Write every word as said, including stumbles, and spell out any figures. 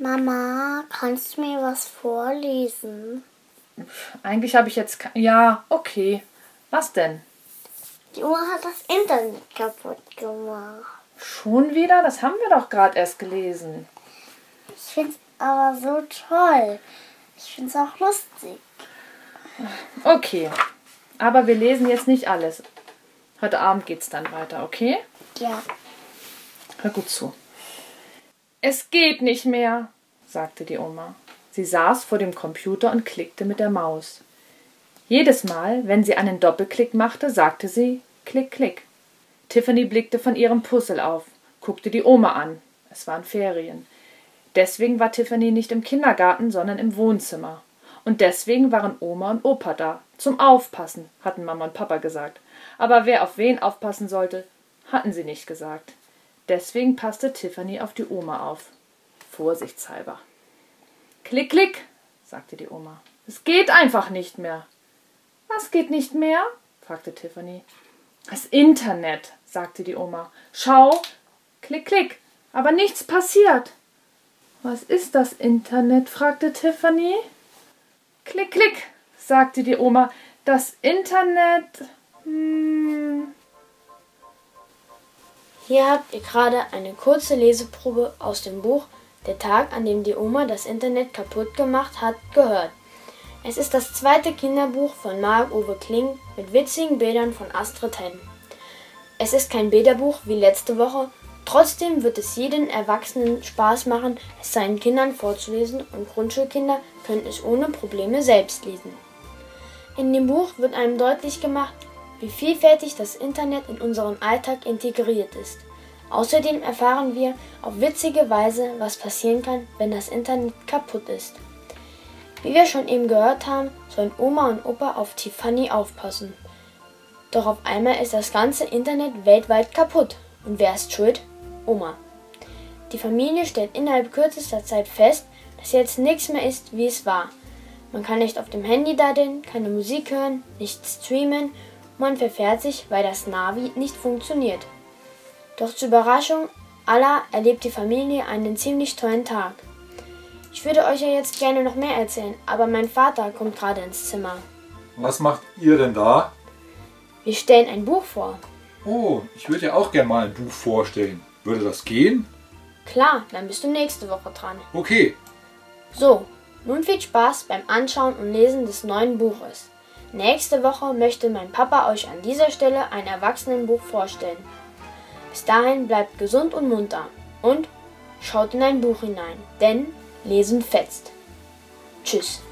Mama, kannst du mir was vorlesen? Eigentlich habe ich jetzt... Ke- ja, okay. Was denn? Die Oma hat das Internet kaputt gemacht. Schon wieder? Das haben wir doch gerade erst gelesen. Ich find's aber so toll. Ich find's auch lustig. Okay, aber wir lesen jetzt nicht alles. Heute Abend geht's dann weiter, okay? Ja. Hör gut zu. Es geht nicht mehr, sagte die Oma. Sie saß vor dem Computer und klickte mit der Maus. Jedes Mal, wenn sie einen Doppelklick machte, sagte sie Klick, Klick. Tiffany blickte von ihrem Puzzle auf, guckte die Oma an. Es waren Ferien. Deswegen war Tiffany nicht im Kindergarten, sondern im Wohnzimmer. Und deswegen waren Oma und Opa da. Zum Aufpassen, hatten Mama und Papa gesagt. Aber wer auf wen aufpassen sollte, hatten sie nicht gesagt. Deswegen passte Tiffany auf die Oma auf. Vorsichtshalber. Klick, klick, sagte die Oma. Es geht einfach nicht mehr. Was geht nicht mehr? fragte Tiffany. Das Internet, sagte die Oma. Schau, klick, klick, aber nichts passiert. Was ist das Internet? fragte Tiffany. Klick, klick, sagte die Oma. Das Internet... Hm. Hier habt ihr gerade eine kurze Leseprobe aus dem Buch Der Tag, an dem die Oma das Internet kaputt gemacht hat, gehört. Es ist das zweite Kinderbuch von Marc-Uwe Kling mit witzigen Bildern von Astrid Henn. Es ist kein Bilderbuch wie letzte Woche, trotzdem wird es jedem Erwachsenen Spaß machen, es seinen Kindern vorzulesen, und Grundschulkinder können es ohne Probleme selbst lesen. In dem Buch wird einem deutlich gemacht, wie vielfältig das Internet in unseren Alltag integriert ist. Außerdem erfahren wir auf witzige Weise, was passieren kann, wenn das Internet kaputt ist. Wie wir schon eben gehört haben, sollen Oma und Opa auf Tiffany aufpassen. Doch auf einmal ist das ganze Internet weltweit kaputt. Und wer ist schuld? Oma. Die Familie stellt innerhalb kürzester Zeit fest, dass jetzt nichts mehr ist, wie es war. Man kann nicht auf dem Handy daddeln, keine Musik hören, nicht streamen. Man verfährt sich, weil das Navi nicht funktioniert. Doch zur Überraschung aller erlebt die Familie einen ziemlich tollen Tag. Ich würde euch ja jetzt gerne noch mehr erzählen, aber mein Vater kommt gerade ins Zimmer. Was macht ihr denn da? Wir stellen ein Buch vor. Oh, ich würde ja auch gerne mal ein Buch vorstellen. Würde das gehen? Klar, dann bist du nächste Woche dran. Okay. So, nun viel Spaß beim Anschauen und Lesen des neuen Buches. Nächste Woche möchte mein Papa euch an dieser Stelle ein Erwachsenenbuch vorstellen. Bis dahin bleibt gesund und munter und schaut in ein Buch hinein, denn Lesen fetzt. Tschüss.